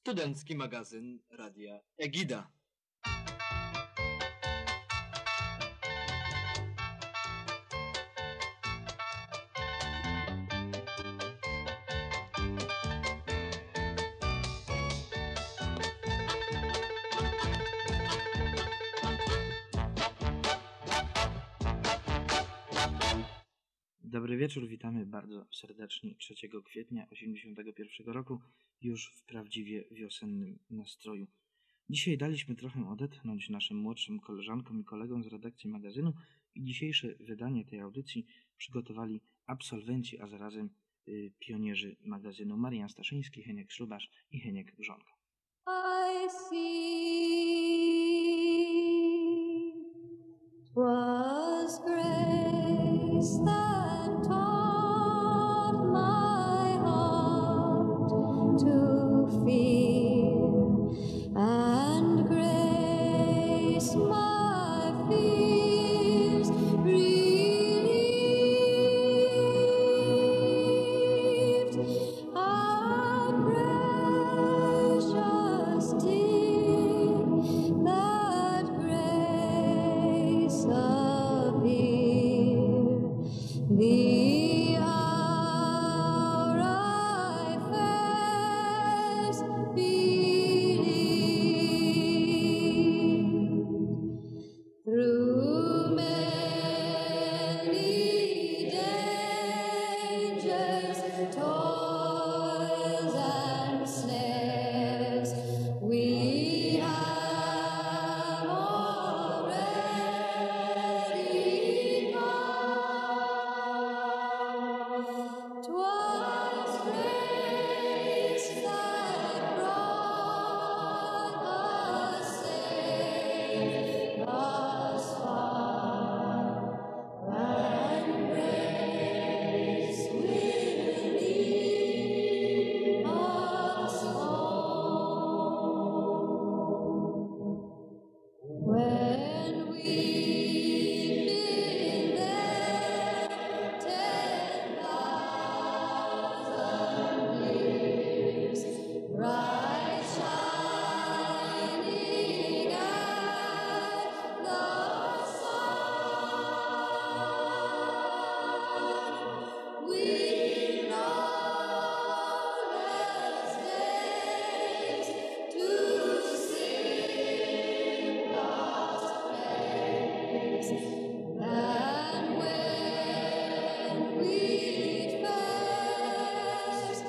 Studencki magazyn Radia Egida. Dobry wieczór, witamy bardzo serdecznie 3 kwietnia 1981 roku, już w prawdziwie wiosennym nastroju. Dzisiaj daliśmy trochę odetchnąć naszym młodszym koleżankom i kolegom z redakcji magazynu i dzisiejsze wydanie tej audycji przygotowali absolwenci, a zarazem pionierzy magazynu: Marian Staszyński, Heniek Ślubasz i Heniek Wrzonka. I see 'twas grace that taught my heart to fear, and grace my fears relieved. How precious did that grace appear, the hour I first believed. Through many dangers, toils, and snares, we have already gone. 'Twas grace that brought us safe thus far, and grace will lead us home. When we've been there 10,000 years, bright shining as the sun, we've lawless days to sing God's praise. And when we'd first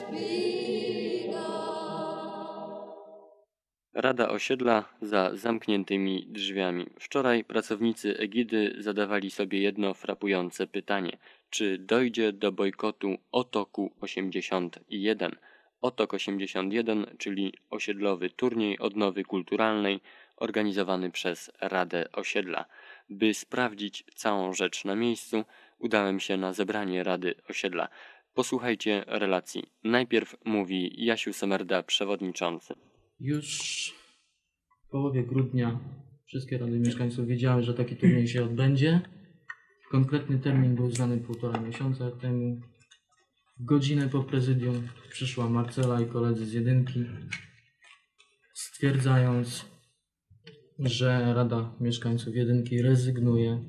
begun. Rada osiedla za zamkniętymi drzwiami. Wczoraj pracownicy Egidy zadawali sobie jedno frapujące pytanie. Czy dojdzie do bojkotu Otoku 81? Otok 81, czyli osiedlowy turniej odnowy kulturalnej organizowany przez Radę Osiedla. By sprawdzić całą rzecz na miejscu, udałem się na zebranie Rady Osiedla. Posłuchajcie relacji. Najpierw mówi Jasiu Semerda, przewodniczący. Już w połowie grudnia wszystkie rady mieszkańców wiedziały, że taki turniej się odbędzie. Konkretny termin był znany 1,5 miesiąca temu. W godzinę po prezydium przyszła Marcela i koledzy z jedynki, stwierdzając, że Rada Mieszkańców jedynki rezygnuje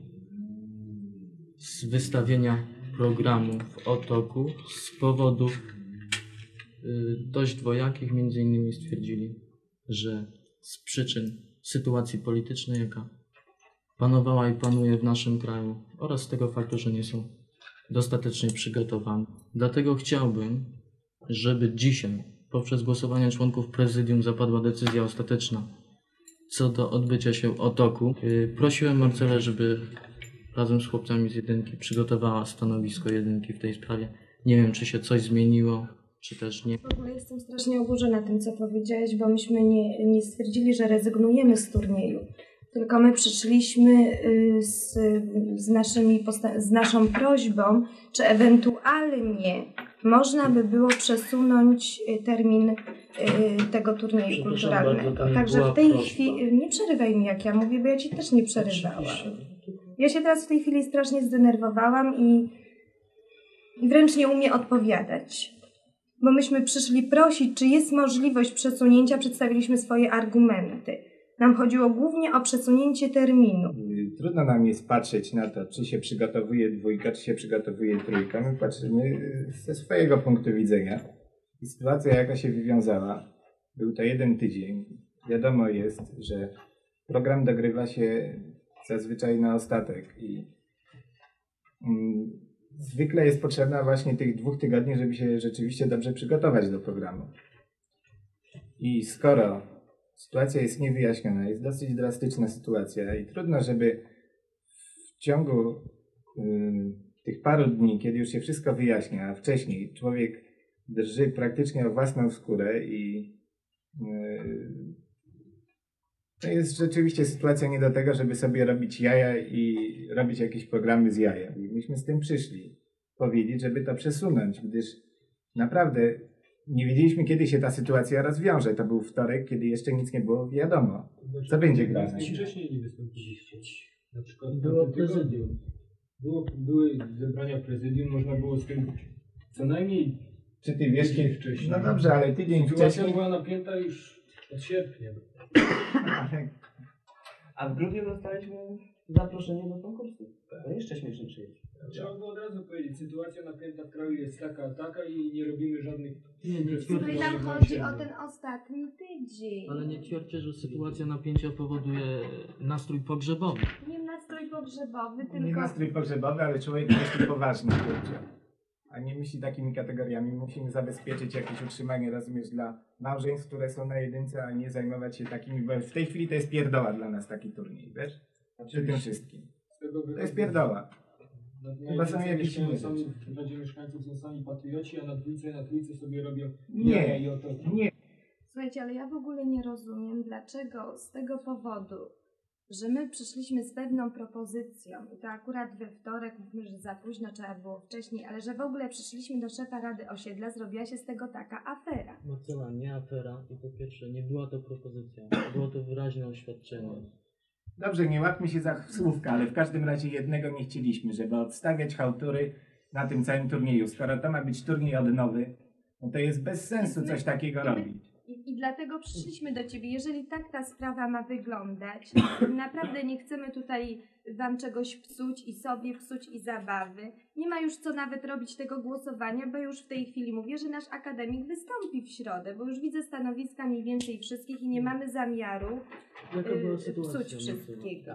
z wystawienia programu w Otoku z powodów dość dwojakich. Między innymi stwierdzili, że z przyczyn sytuacji politycznej, jaka panowała i panuje w naszym kraju, oraz z tego faktu, że nie są dostatecznie przygotowani. Dlatego chciałbym, żeby dzisiaj poprzez głosowanie członków prezydium zapadła decyzja ostateczna co do odbycia się Otoku. Prosiłem Marcelę, żeby razem z chłopcami z jedynki przygotowała stanowisko jedynki w tej sprawie. Nie wiem, czy się coś zmieniło, czy też nie. W ogóle jestem strasznie oburzona tym, co powiedziałeś, bo myśmy nie stwierdzili, że rezygnujemy z turnieju, tylko my przyszliśmy z naszą prośbą, czy ewentualnie można by było przesunąć termin tego turnieju kulturalnego. Także w tej chwili, nie przerywaj mi jak ja mówię, bo ja ci też nie przerywałam. Ja się teraz w tej chwili strasznie zdenerwowałam i wręcz nie umiem odpowiadać. bo myśmy przyszli prosić, czy jest możliwość przesunięcia, przedstawiliśmy swoje argumenty. Nam chodziło głównie o przesunięcie terminu. Trudno nam jest patrzeć na to, czy się przygotowuje dwójka, czy się przygotowuje trójka. My patrzymy ze swojego punktu widzenia. I sytuacja, jaka się wywiązała, był to 1 tydzień. Wiadomo jest, że program dogrywa się zazwyczaj na ostatek i zwykle jest potrzebna właśnie tych 2 tygodni, żeby się rzeczywiście dobrze przygotować do programu. I skoro sytuacja jest niewyjaśniona, jest dosyć drastyczna sytuacja i trudno, żeby w ciągu tych paru dni, kiedy już się wszystko wyjaśnia, a wcześniej człowiek drży praktycznie o własną skórę i to jest rzeczywiście sytuacja nie do tego, żeby sobie robić jaja i robić jakieś programy z jaja. I myśmy z tym przyszli powiedzieć, żeby to przesunąć, gdyż naprawdę nie wiedzieliśmy, kiedy się ta sytuacja rozwiąże. To był wtorek, kiedy jeszcze nic nie było wiadomo, co będzie grane. Wcześniej nie wystąpiliście. Na przykład było prezydium. Były zebrania prezydium, można było z tym co najmniej Czy ty wiesz, tydzień wcześniej. No dobrze, ale tydzień Sytuacja wcześniej... była napięta już od sierpnia. A w grudniu dostaliśmy zaproszenie do konkursu. To jeszcze śmieszniejsze jest. Trzeba było od razu powiedzieć, sytuacja napięta w kraju jest taka i nie robimy żadnych... Tutaj nam chodzi o ten ostatni tydzień. Ale nie twierdzę, że sytuacja napięcia powoduje nastrój pogrzebowy. Nie nastrój pogrzebowy, Nie tylko... nastrój pogrzebowy, ale człowiek myśli poważnie, kurczę. A nie myśli takimi kategoriami. Musimy zabezpieczyć jakieś utrzymanie, rozumiesz, dla małżeństw, które są na jedynce, a nie zajmować się takimi, bo w tej chwili to jest pierdoła dla nas taki turniej, wiesz? Przy tym wszystkim. To jest pierdoła. Chyba są jakieś inne rzeczy. W Radzie Mieszkańców są sami patrioci, a na trójce sobie robią Nie, i oto. nie. Słuchajcie, ale ja w ogóle nie rozumiem, dlaczego z tego powodu, że my przyszliśmy z pewną propozycją i to akurat we wtorek, mówimy, że za późno, trzeba było wcześniej, ale że w ogóle przyszliśmy do szefa Rady Osiedla, zrobiła się z tego taka afera. Marcela, nie afera i po pierwsze nie była to propozycja, było to wyraźne oświadczenie. Dobrze, nie łapmy się za słówka, ale w każdym razie jednego nie chcieliśmy, żeby odstawiać chałtury na tym całym turnieju. Skoro to ma być turniej odnowy, no to jest bez sensu coś takiego robić. I dlatego przyszliśmy do Ciebie. Jeżeli tak ta sprawa ma wyglądać, naprawdę nie chcemy tutaj Wam czegoś psuć i sobie psuć i zabawy. Nie ma już co nawet robić tego głosowania, bo już w tej chwili mówię, że nasz akademik wystąpi w środę, bo już widzę stanowiska mniej więcej wszystkich i nie mamy zamiaru Jaka była sytuacja? psuć wszystkiego.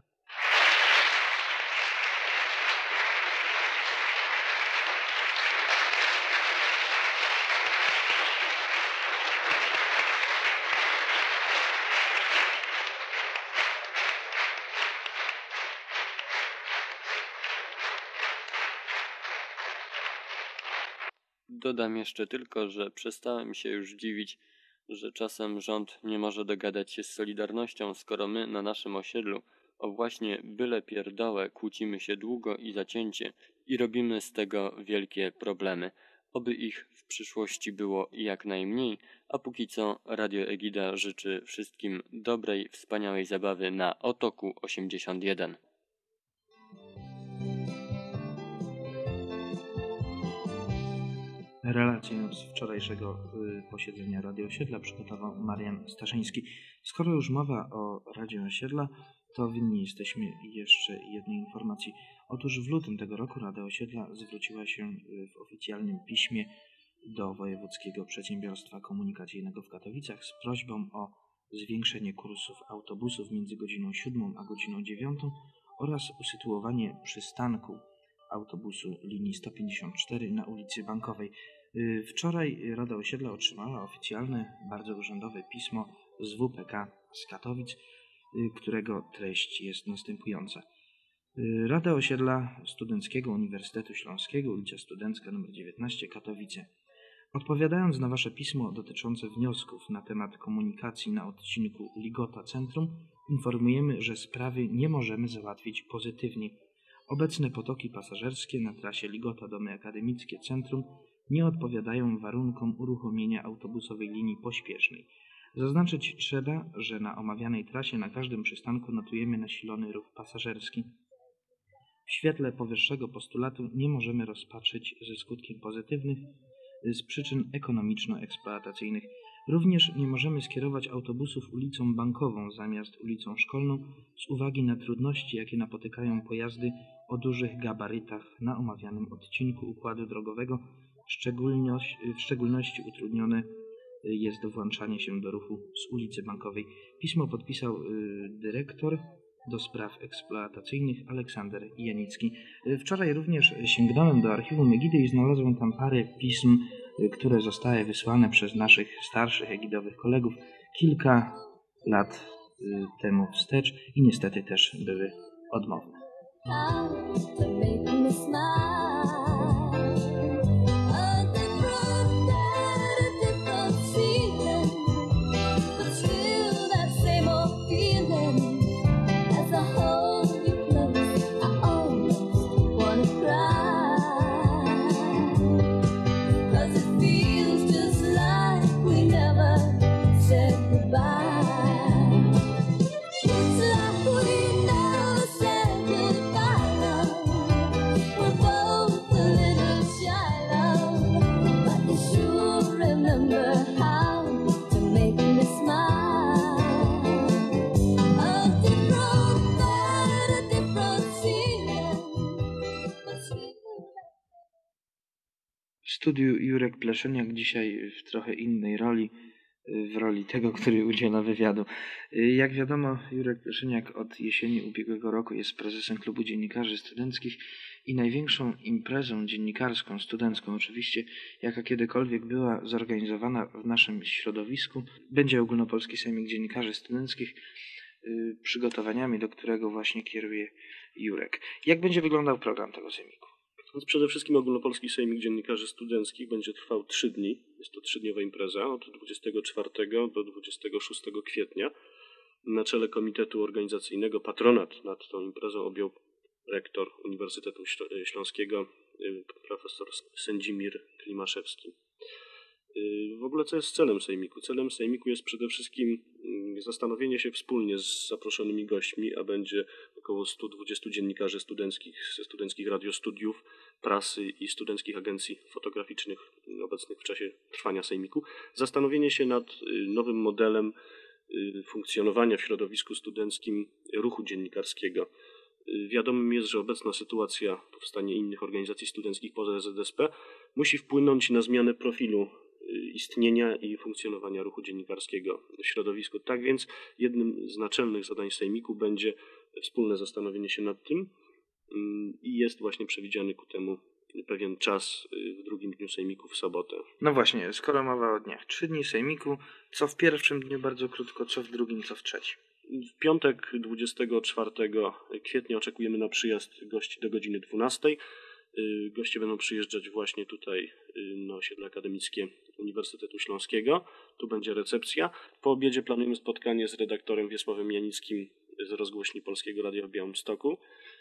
Dodam jeszcze tylko, że przestałem się już dziwić, że czasem rząd nie może dogadać się z Solidarnością, skoro my na naszym osiedlu o właśnie byle pierdołę kłócimy się długo i zacięcie i robimy z tego wielkie problemy. Oby ich w przyszłości było jak najmniej, a póki co Radio Egida życzy wszystkim dobrej, wspaniałej zabawy na Otoku 81. Relację z wczorajszego posiedzenia Rady Osiedla przygotował Marian Staszyński. Skoro już mowa o Radzie Osiedla, to winni jesteśmy jeszcze jednej informacji. Otóż w lutym tego roku Rada Osiedla zwróciła się w oficjalnym piśmie do Wojewódzkiego Przedsiębiorstwa Komunikacyjnego w Katowicach z prośbą o zwiększenie kursów autobusów między godziną 7 a godziną 9 oraz usytuowanie przystanku autobusu linii 154 na ulicy Bankowej. Wczoraj Rada Osiedla otrzymała oficjalne, bardzo urzędowe pismo z WPK z Katowic, którego treść jest następująca. Rada Osiedla Studenckiego Uniwersytetu Śląskiego, ulica Studencka nr 19, Katowice. Odpowiadając na Wasze pismo dotyczące wniosków na temat komunikacji na odcinku Ligota Centrum, informujemy, że sprawy nie możemy załatwić pozytywnie. Obecne potoki pasażerskie na trasie Ligota Domy Akademickie Centrum nie odpowiadają warunkom uruchomienia autobusowej linii pośpiesznej. Zaznaczyć trzeba, że na omawianej trasie na każdym przystanku notujemy nasilony ruch pasażerski. W świetle powyższego postulatu nie możemy rozpatrzyć ze skutkiem pozytywnych z przyczyn ekonomiczno-eksploatacyjnych. Również nie możemy skierować autobusów ulicą Bankową zamiast ulicą Szkolną z uwagi na trudności, jakie napotykają pojazdy o dużych gabarytach na omawianym odcinku układu drogowego. W szczególności utrudnione jest włączanie się do ruchu z ulicy Bankowej. Pismo podpisał dyrektor do spraw eksploatacyjnych Aleksander Janicki. Wczoraj również sięgnąłem do archiwum Egidy i znalazłem tam parę pism, które zostały wysłane przez naszych starszych egidowych kolegów kilka lat temu wstecz i niestety też były odmowne. To make me smile. A different feeling, but still that same old feeling. As I hold you close, I almost wanna cry. 'Cause it feels just like we never said goodbye. It's like we never said goodbye. We're both a little shy, love, but you sure remember how to make me smile. A different feeling, but still. W studiu Jurek Pleszeniak, dzisiaj w trochę innej roli, w roli tego, który udziela wywiadu. Jak wiadomo, Jurek Pleszeniak od jesieni ubiegłego roku jest prezesem Klubu Dziennikarzy Studenckich i największą imprezą dziennikarską, studencką oczywiście, jaka kiedykolwiek była zorganizowana w naszym środowisku, będzie Ogólnopolski Sejmik Dziennikarzy Studenckich, przygotowaniami do którego właśnie kieruje Jurek. Jak będzie wyglądał program tego sejmiku? Więc przede wszystkim Ogólnopolski Sejmik Dziennikarzy Studenckich będzie trwał 3 dni. Jest to 3-dniowa impreza od 24 do 26 kwietnia. Na czele Komitetu Organizacyjnego patronat nad tą imprezą objął rektor Uniwersytetu Śląskiego profesor Sędzimir Klimaszewski. W ogóle co jest celem sejmiku? Celem sejmiku jest przede wszystkim zastanowienie się wspólnie z zaproszonymi gośćmi, a będzie około 120 dziennikarzy studenckich ze studenckich radiostudiów, prasy i studenckich agencji fotograficznych obecnych w czasie trwania sejmiku. Zastanowienie się nad nowym modelem funkcjonowania w środowisku studenckim ruchu dziennikarskiego. Wiadomym jest, że obecna sytuacja, powstanie innych organizacji studenckich poza ZSP musi wpłynąć na zmianę profilu istnienia i funkcjonowania ruchu dziennikarskiego w środowisku. Tak więc jednym z naczelnych zadań sejmiku będzie wspólne zastanowienie się nad tym i jest właśnie przewidziany ku temu pewien czas w drugim dniu sejmiku w sobotę. No właśnie, skoro mowa o dniach, 3 dni sejmiku, co w pierwszym dniu bardzo krótko, co w drugim, co w trzecim? W piątek 24 kwietnia oczekujemy na przyjazd gości do godziny 12. Goście będą przyjeżdżać właśnie tutaj na osiedle akademickie Uniwersytetu Śląskiego. Tu będzie recepcja. Po obiedzie planujemy spotkanie z redaktorem Wiesławem Janickim z rozgłośni Polskiego Radia w Białymstoku.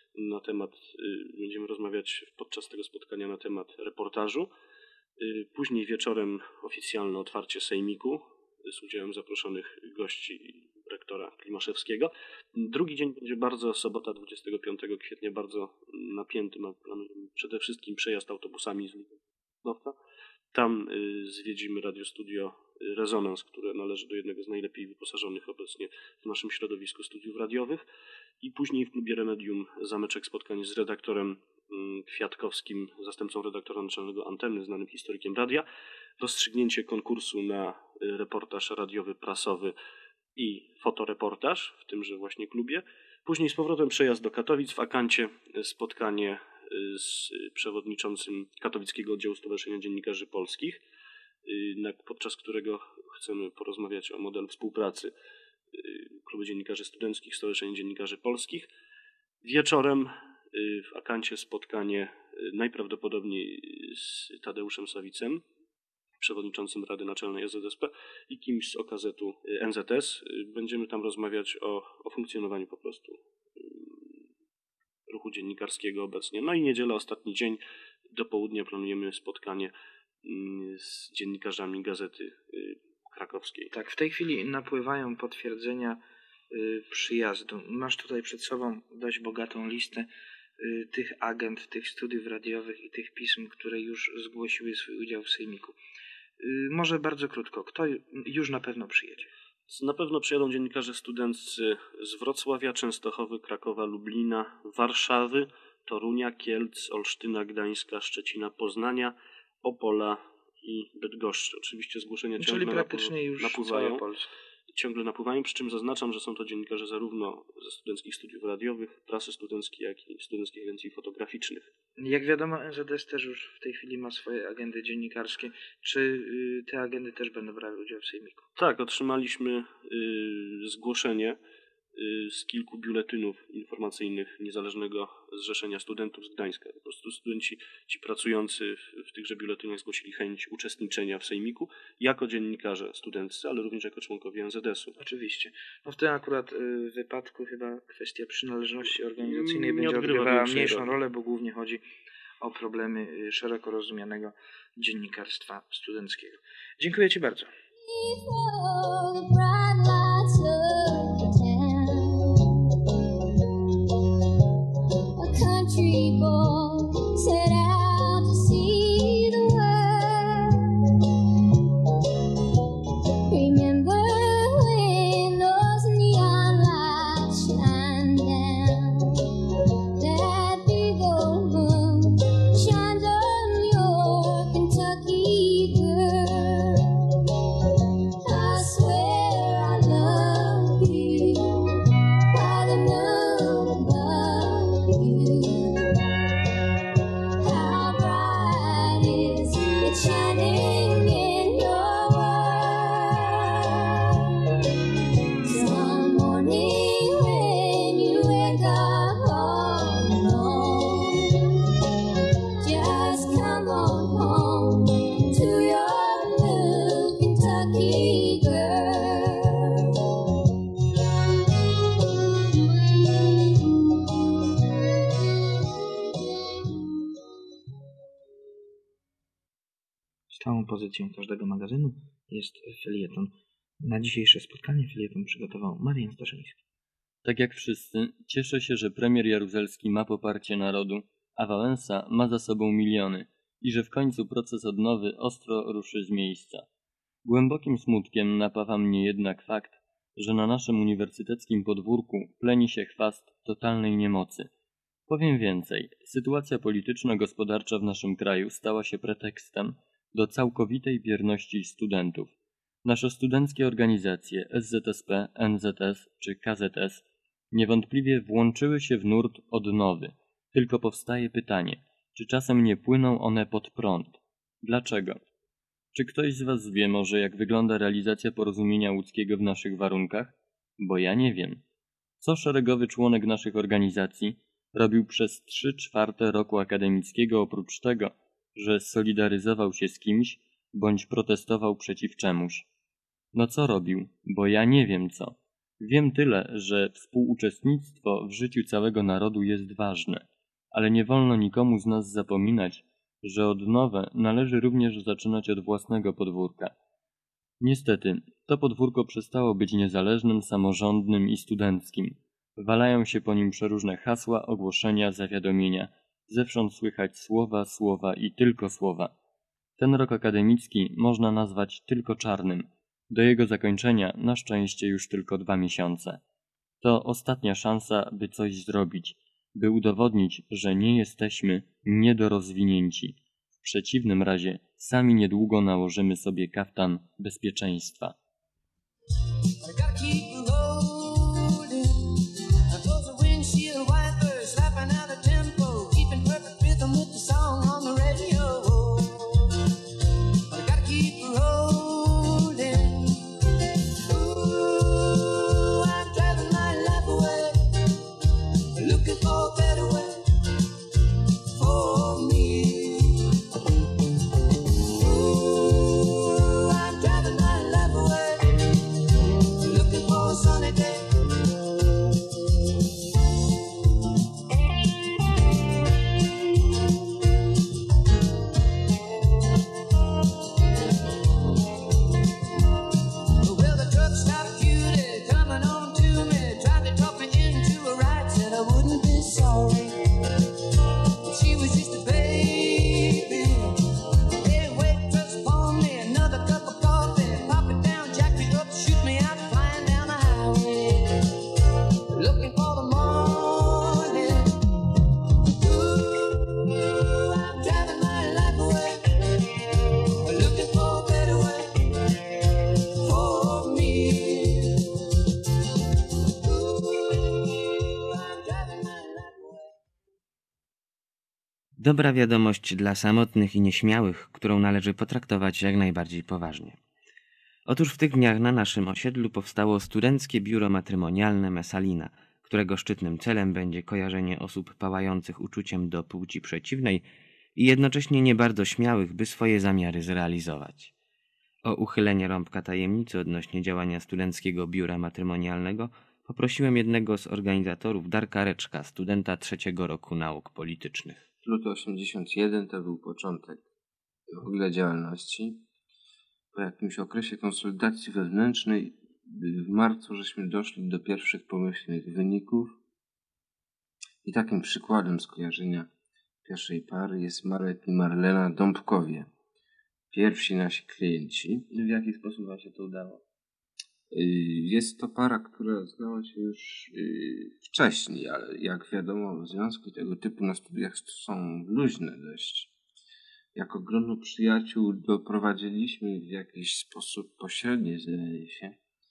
Będziemy rozmawiać podczas tego spotkania na temat reportażu. Później wieczorem oficjalne otwarcie sejmiku z udziałem zaproszonych gości rektora Klimaszewskiego. Drugi dzień będzie sobota 25 kwietnia, bardzo napięty. Planujemy przede wszystkim przejazd autobusami z ulicy Knowca. Tam zwiedzimy radiostudio Rezonans, które należy do jednego z najlepiej wyposażonych obecnie w naszym środowisku studiów radiowych. I później w klubie Remedium zameczek spotkanie z redaktorem Kwiatkowskim, zastępcą redaktora naczelnego Anteny, znanym historykiem radia. Rozstrzygnięcie konkursu na reportaż radiowy, prasowy i fotoreportaż w tymże właśnie klubie. Później z powrotem przejazd do Katowic, w Akancie spotkanie z przewodniczącym Katowickiego Oddziału Stowarzyszenia Dziennikarzy Polskich, podczas którego chcemy porozmawiać o modelu współpracy Klubu Dziennikarzy Studenckich, Stowarzyszenia Dziennikarzy Polskich. Wieczorem w Akancie spotkanie najprawdopodobniej z Tadeuszem Sawicem, przewodniczącym Rady Naczelnej SZSP i kimś z OKZ-u NZS. Będziemy tam rozmawiać o funkcjonowaniu po prostu ruchu dziennikarskiego obecnie. No i niedziela, ostatni dzień, do południa planujemy spotkanie z dziennikarzami Gazety Krakowskiej. Tak, w tej chwili napływają potwierdzenia przyjazdu. Masz tutaj przed sobą dość bogatą listę tych agent, tych studiów radiowych i tych pism, które już zgłosiły swój udział w sejmiku. Może bardzo krótko, kto już na pewno przyjedzie? Na pewno przyjadą dziennikarze studenccy z Wrocławia, Częstochowy, Krakowa, Lublina, Warszawy, Torunia, Kielc, Olsztyna, Gdańska, Szczecina, Poznania, Opola i Bydgoszczy. Oczywiście zgłoszenia ciągle praktycznie już napływają. cała Polska. Ciągle napływają, przy czym zaznaczam, że są to dziennikarze zarówno ze studenckich studiów radiowych, prasy studenckiej, jak i studenckich agencji fotograficznych. Jak wiadomo, NZS też już w tej chwili ma swoje agendy dziennikarskie. Czy te agendy też będą brały udział w sejmiku? Tak, otrzymaliśmy zgłoszenie z kilku biuletynów informacyjnych Niezależnego Zrzeszenia Studentów z Gdańska. Po prostu studenci, ci pracujący w tychże biuletynach zgłosili chęć uczestniczenia w sejmiku jako dziennikarze studenccy, ale również jako członkowie NZS-u. Oczywiście. No w tym akurat wypadku chyba kwestia przynależności organizacyjnej będzie odgrywała mniejszą rolę, bo głównie chodzi o problemy szeroko rozumianego dziennikarstwa studenckiego. Dziękuję Ci bardzo. Before the bright lights of the town, a country boy set out to see the world. Remember when those neon lights shine down, that big old moon shines on your Kentucky girl. I swear I love you by the moon above you. How bright is it shining in your world? Some morning when you wake up all alone, just come on home to your new Kentucky girl. Stałą pozycją każdego magazynu jest felieton. Na dzisiejsze spotkanie felieton przygotował Marian Staszyński. Tak jak wszyscy, cieszę się, że premier Jaruzelski ma poparcie narodu, a Wałęsa ma za sobą miliony i że w końcu proces odnowy ostro ruszy z miejsca. Głębokim smutkiem napawa mnie jednak fakt, że na naszym uniwersyteckim podwórku pleni się chwast totalnej niemocy. Powiem więcej, sytuacja polityczno-gospodarcza w naszym kraju stała się pretekstem do całkowitej bierności studentów. Nasze studenckie organizacje SZSP, NZS czy KZS niewątpliwie włączyły się w nurt odnowy. Tylko powstaje pytanie, czy czasem nie płyną one pod prąd? Dlaczego? Czy ktoś z Was wie może, jak wygląda realizacja porozumienia łódzkiego w naszych warunkach? Bo ja nie wiem. Co szeregowy członek naszych organizacji robił przez 3/4 roku akademickiego oprócz tego, że solidaryzował się z kimś bądź protestował przeciw czemuś? No co robił? Bo ja nie wiem co. Wiem tyle, że współuczestnictwo w życiu całego narodu jest ważne, ale nie wolno nikomu z nas zapominać, że odnowę należy również zaczynać od własnego podwórka. Niestety, to podwórko przestało być niezależnym, samorządnym i studenckim. Walają się po nim przeróżne hasła, ogłoszenia, zawiadomienia. Zewsząd słychać słowa i tylko słowa. Ten rok akademicki można nazwać tylko czarnym. Do jego zakończenia na szczęście już tylko 2 miesiące. To ostatnia szansa, by coś zrobić, by udowodnić, że nie jesteśmy niedorozwinięci. W przeciwnym razie sami niedługo nałożymy sobie kaftan bezpieczeństwa. Sunny Dobra wiadomość dla samotnych i nieśmiałych, którą należy potraktować jak najbardziej poważnie. Otóż w tych dniach na naszym osiedlu powstało Studenckie Biuro Matrymonialne Messalina, którego szczytnym celem będzie kojarzenie osób pałających uczuciem do płci przeciwnej i jednocześnie nie bardzo śmiałych, by swoje zamiary zrealizować. O uchylenie rąbka tajemnicy odnośnie działania Studenckiego Biura Matrymonialnego poprosiłem jednego z organizatorów, Darka Reczka, studenta 3. roku nauk politycznych. Luty 81 to był początek w ogóle działalności. Po jakimś okresie konsolidacji wewnętrznej w marcu żeśmy doszli do pierwszych pomyślnych wyników i takim przykładem skojarzenia pierwszej pary jest Marek i Marlena Dąbkowie. Pierwsi nasi klienci. W jaki sposób wam się to udało? Jest to para, która znała się już wcześniej, ale jak wiadomo, związki tego typu na studiach są luźne dość. Jako grono przyjaciół doprowadziliśmy w jakiś sposób pośredni, zdaje się,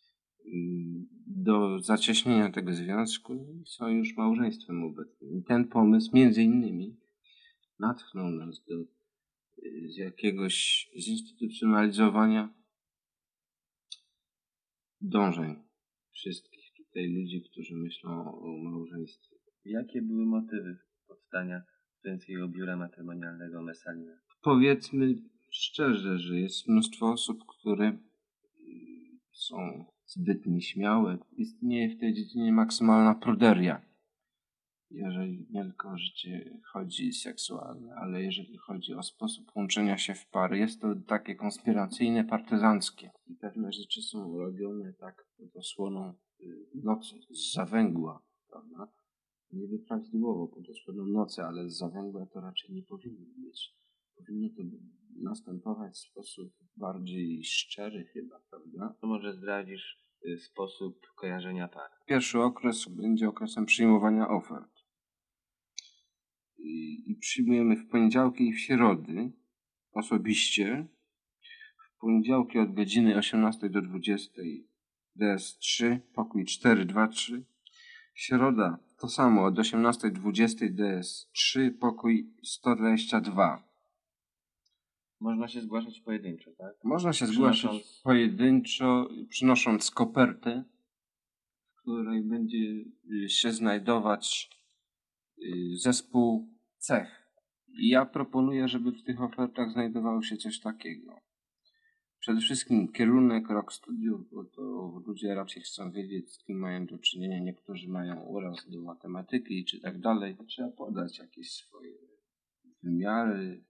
do zacieśnienia tego związku i są już małżeństwem obecnym. I ten pomysł między innymi natchnął nas do jakiegoś zinstytucjonalizowania dążeń wszystkich tutaj ludzi, którzy myślą o małżeństwie. Jakie były motywy powstania Studenckiego Biura Matrymonialnego Messalina? Powiedzmy szczerze, że jest mnóstwo osób, które są zbyt nieśmiałe. Istnieje w tej dziedzinie maksymalna pruderia. Jeżeli nie tylko o życie chodzi seksualne, ale jeżeli chodzi o sposób łączenia się w pary, jest to takie konspiracyjne, partyzanckie. I pewne rzeczy są robione tak pod osłoną nocy, z zawęgła, prawda? Niby prawidłowo pod osłoną nocy, ale z zawęgła to raczej nie powinno być. Powinno to następować w sposób bardziej szczery chyba, prawda? To może zdradzisz sposób kojarzenia par? Pierwszy okres będzie okresem przyjmowania ofert. I przyjmujemy w poniedziałki i w środy osobiście. W poniedziałki od godziny 18 do 20 DS3, pokój 423. Środa to samo od 18 do 20 DS3, pokój 122. Można się zgłaszać pojedynczo, tak? Można się zgłaszać pojedynczo, przynosząc kopertę, w której będzie się znajdować zespół cech. I ja proponuję, żeby w tych ofertach znajdowało się coś takiego. Przede wszystkim kierunek, rok studiów, bo to ludzie raczej chcą wiedzieć, z kim mają do czynienia. Niektórzy mają uraz do matematyki czy tak dalej. Trzeba podać jakieś swoje wymiary,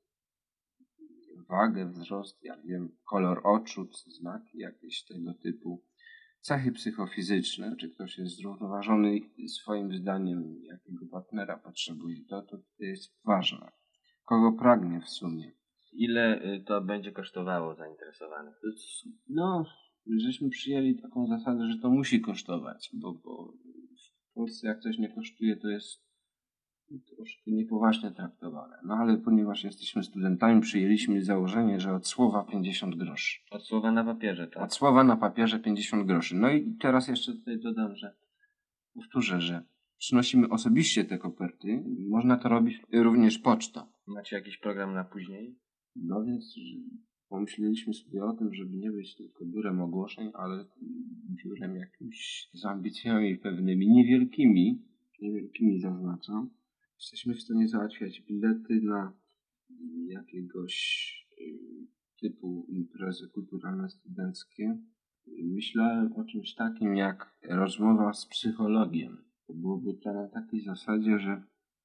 wagę, wzrost, ja wiem, kolor oczu, znaki jakieś tego typu. Cechy psychofizyczne, czy ktoś jest zrównoważony swoim zdaniem, jakiego partnera potrzebuje, to jest ważne. Kogo pragnie w sumie. Ile to będzie kosztowało zainteresowanych? No, żeśmy przyjęli taką zasadę, że to musi kosztować, bo w Polsce jak coś nie kosztuje, to jest troszkę niepoważnie traktowane. No ale ponieważ jesteśmy studentami, przyjęliśmy założenie, że od słowa 50 groszy. Od słowa na papierze, tak? Od słowa na papierze 50 groszy. No i teraz jeszcze tutaj dodam, że powtórzę, że przynosimy osobiście te koperty. Można to robić również pocztą. Macie jakiś program na później? No więc pomyśleliśmy sobie o tym, żeby nie być tylko biurem ogłoszeń, ale biurem jakimś z ambicjami pewnymi, niewielkimi zaznaczam. Jesteśmy w stanie załatwiać bilety na jakiegoś typu imprezy kulturalne studenckie. Myślałem o czymś takim jak rozmowa z psychologiem. To byłoby to na takiej zasadzie, że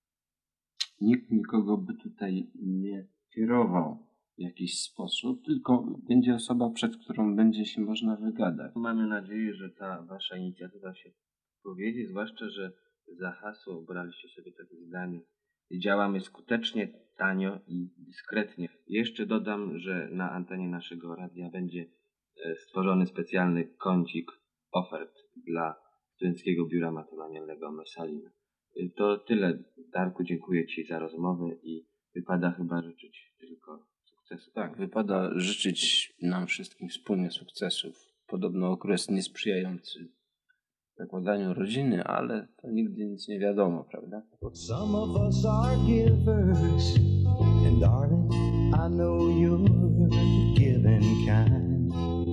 nikt nikogo by tutaj nie kierował w jakiś sposób, tylko będzie osoba, przed którą będzie się można wygadać. Mamy nadzieję, że ta wasza inicjatywa się powiedzie, zwłaszcza, że za hasło obraliście sobie takie zdanie. Działamy skutecznie, tanio i dyskretnie. Jeszcze dodam, że na antenie naszego radia będzie stworzony specjalny kącik ofert dla Studenckiego Biura Matrymonialnego Messalina. To tyle, Darku, dziękuję Ci za rozmowę i wypada chyba życzyć tylko sukcesu. Tak, wypada życzyć nam wszystkim wspólnie sukcesów. Podobno okres niesprzyjający zakładaniu rodziny, ale to nigdy nic nie wiadomo, prawda? Some of us are givers, and darling, I know you're giving kind.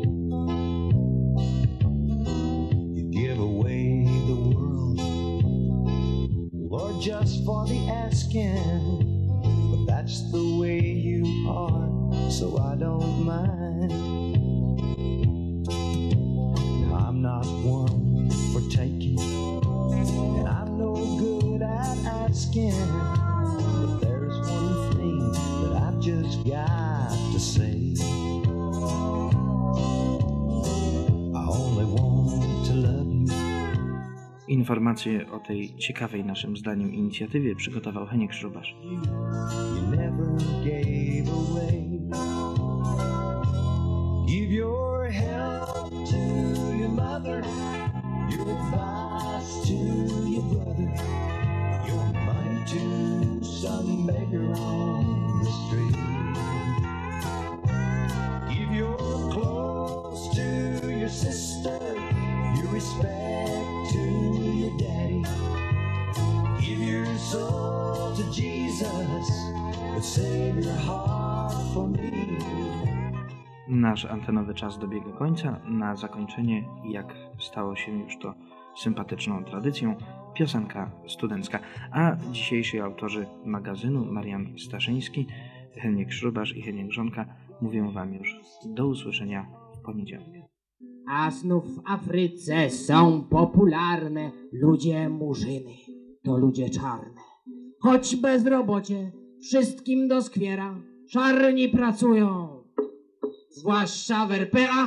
You give away the world, Lord, just for the asking, but that's the way you are, so I don't mind. Now I'm not one for taking, and I'm no good at asking, but there's one thing that I've just got to say. I only want to love you. Informacje o tej ciekawej naszym zdaniem inicjatywie przygotował Heniek Szrubasz. You never gave away. Give your help to your mother, your advice to your brother, your money to some beggar on the street. Give your clothes to your sister, your respect to your daddy. Give your soul to Jesus, but save your heart for me. Nasz antenowy czas dobiega końca. Na zakończenie, jak stało się już to sympatyczną tradycją, piosenka studencka. A dzisiejsi autorzy magazynu, Marian Staszyński, Heniek Szrubasz i Heniek Żonka, mówią wam już do usłyszenia w poniedziałek. A znów w Afryce są popularne ludzie murzyny, to ludzie czarne. Choć bezrobocie wszystkim doskwiera, czarni pracują, zwłaszcza w RPA.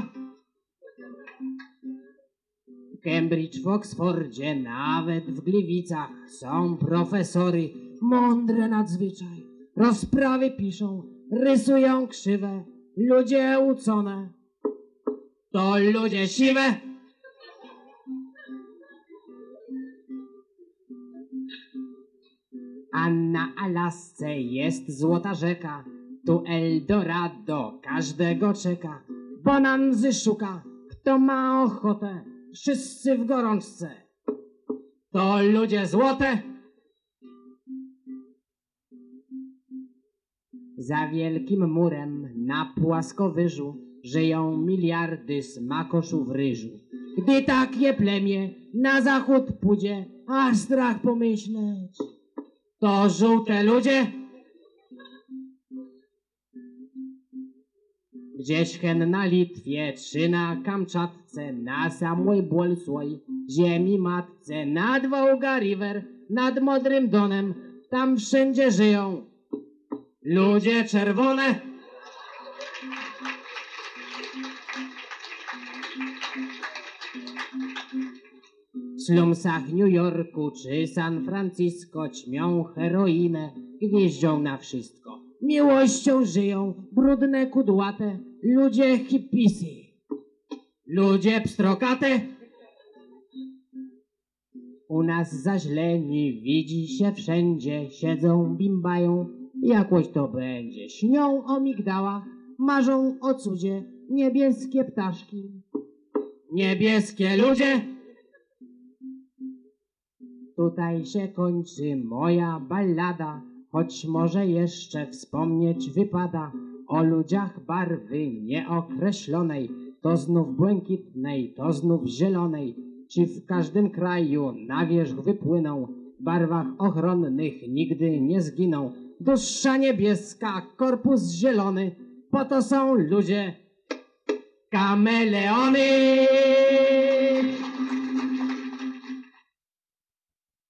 W Cambridge, w Oksfordzie, nawet w Gliwicach są profesory mądre nadzwyczaj. Rozprawy piszą, rysują krzywe, ludzie ucone, to ludzie siwe. A na Alasce jest złota rzeka, tu Eldorado każdego czeka. Bonanzy szuka, kto ma ochotę, wszyscy w gorączce, to ludzie złote. Za wielkim murem na płaskowyżu żyją miliardy smakoszów ryżu. Gdy takie plemię na zachód pójdzie, aż strach pomyśleć, to żółte ludzie. Gdzieś hen na Litwie czy na Kamczatce, na samej Bolsłoj ziemi matce, nad Wołga River, nad Modrym Donem, tam wszędzie żyją ludzie czerwone. W slumsach New Yorku czy San Francisco ćmią heroinę, gwieździą na wszystko. Miłością żyją brudne, kudłate ludzie hipisy, ludzie pstrokate. U nas zaźleni widzi się wszędzie, siedzą, bimbają, jakoś to będzie. Śnią o migdałach, marzą o cudzie, niebieskie ptaszki, niebieskie ludzie. Tutaj się kończy moja ballada, choć może jeszcze wspomnieć wypada o ludziach barwy nieokreślonej, to znów błękitnej, to znów zielonej, czy w każdym kraju na wierzch wypłyną, w barwach ochronnych nigdy nie zginą. Dusza niebieska, korpus zielony, po to są ludzie kameleony.